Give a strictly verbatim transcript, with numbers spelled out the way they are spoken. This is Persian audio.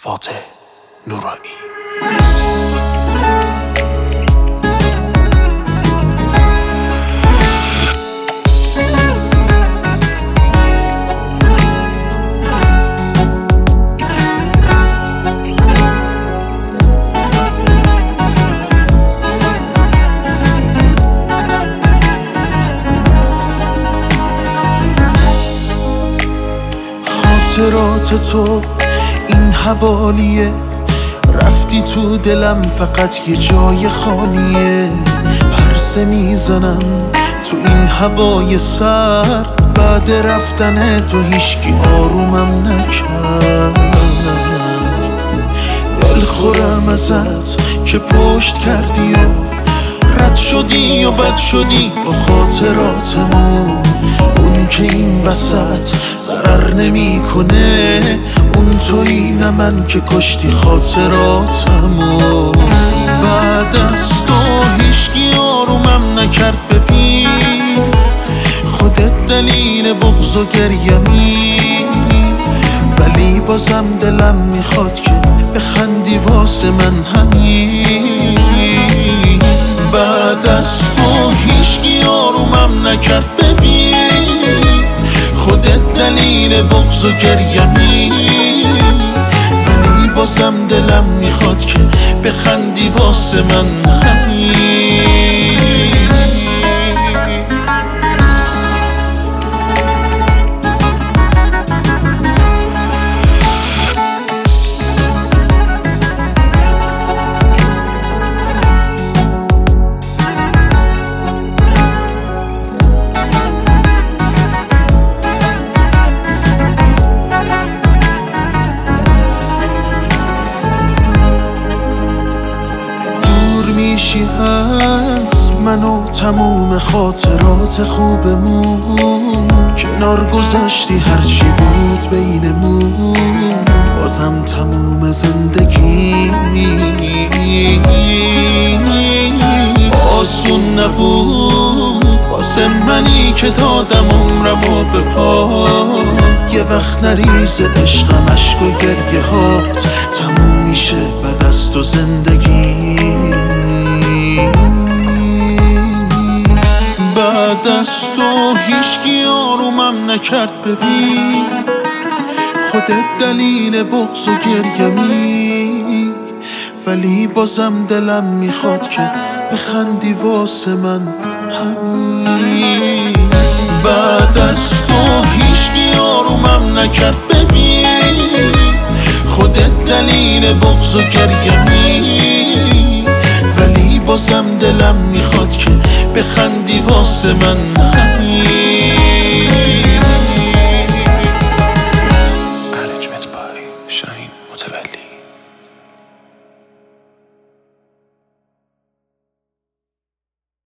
فاتح نورایی. خاطرات تو این حوالیه، رفتی تو دلم فقط یه جای خالیه. پرسه میزنم تو این هوای سرد، بعد رفتن تو هیچکی آرومم نکرد. دل خورم ازت که پشت کردی و رد شدی و بد شدی با خاطراتمون. اون که این وسط ضرر نمی کنه، اون تویی نه من که کشتی خاطراتمو. بعد از تو هیچکی آرومم نکرد، ببین خودت دلیل بغض و گریمی. ولی بازم دلم میخواد که بخندی واسه من همین. بعد از تو هیچکی آرومم نکرد، ببین خودت دلیل بغض و گریمی. ولی بازم دلم میخواد که بخندی واسه من همین. از من و تموم خاطرات خوبمون، کنار گذاشتی هرچی بود بینمون. بازم تموم زندگی آسون نبود واسه منی که دادم عمرمو به پا. یه وقت نریز عشقم، عشق و گریه هات تموم میشه بعد از تو زندگی. بعد از تو هیچکی آرومم نکرد، ببین خودت دلیل بغض و گریمی. ولی بازم دلم میخواد که بخندی واسه من همین. بعد از تو هیچکی آرومم نکرد، ببین خودت دلیل بغض و گریمی. ولی بازم دلم میخواد که بخندی واسه من.